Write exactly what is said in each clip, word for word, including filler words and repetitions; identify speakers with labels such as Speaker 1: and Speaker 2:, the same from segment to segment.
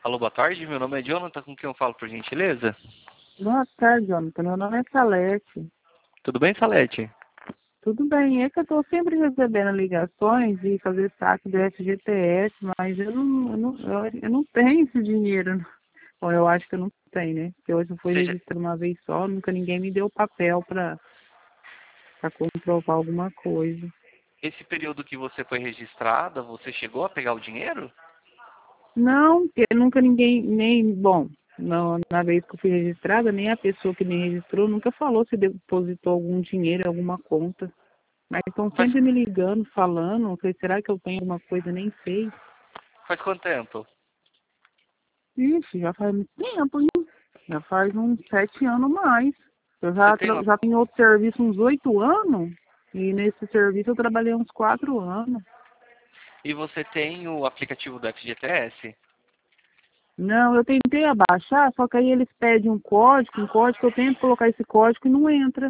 Speaker 1: Alô, boa tarde. Meu nome é Jonathan, com quem eu falo, por gentileza?
Speaker 2: Boa tarde, Jonathan. Meu nome é Salete.
Speaker 1: Tudo bem, Salete?
Speaker 2: Tudo bem, é que eu estou sempre recebendo ligações de fazer saque do F G T S, mas eu não, eu não, eu, eu não tenho esse dinheiro. Bom, eu acho que eu não tenho, né? Porque hoje eu fui
Speaker 1: Seja,
Speaker 2: registrar uma vez só, nunca ninguém me deu papel para para comprovar alguma coisa.
Speaker 1: esse período que você foi registrada, você chegou a pegar o dinheiro?
Speaker 2: Não, porque nunca ninguém, nem, bom, na, na vez que eu fui registrada, nem a pessoa que me registrou nunca falou se depositou algum dinheiro em alguma conta. Mas estão
Speaker 1: Faz,
Speaker 2: sempre me ligando, falando, eu falei, será que eu tenho alguma coisa? Nem sei.
Speaker 1: faz quanto tempo?
Speaker 2: Ixi, já faz muito tempo, hein? Já faz uns sete anos mais. Eu
Speaker 1: Você
Speaker 2: já,
Speaker 1: tem
Speaker 2: tra-
Speaker 1: uma,
Speaker 2: já tenho outro serviço uns oito anos, e nesse serviço eu trabalhei uns quatro anos.
Speaker 1: e você tem o aplicativo do F G T S?
Speaker 2: Não, eu tentei abaixar, só que aí eles pedem um código, um código, eu tento colocar esse código e não entra.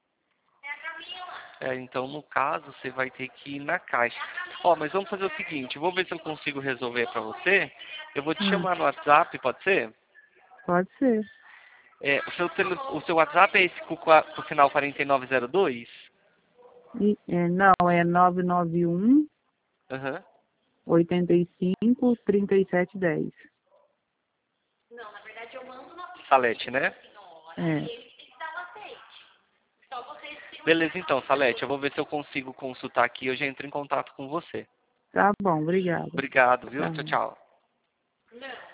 Speaker 1: É, então, no caso, você vai ter que ir na caixa. Ó, mas vamos fazer o seguinte, vou ver se eu consigo resolver para você. Eu vou te
Speaker 2: Hum,
Speaker 1: chamar no WhatsApp, pode ser?
Speaker 2: pode ser.
Speaker 1: É, o, seu tele, o seu WhatsApp é esse com, qua- com o final quarenta e nove zero dois?
Speaker 2: E, é, não, é nove nove um,
Speaker 1: Aham.
Speaker 2: oito cinco, três sete um zero.
Speaker 1: Salete, né?
Speaker 2: É,
Speaker 1: Beleza, então, Salete, eu vou ver se eu consigo consultar aqui. Eu já entro em contato com você.
Speaker 2: tá bom, obrigada.
Speaker 1: Obrigado, viu? Tchau,
Speaker 2: Tchau.
Speaker 1: tchau.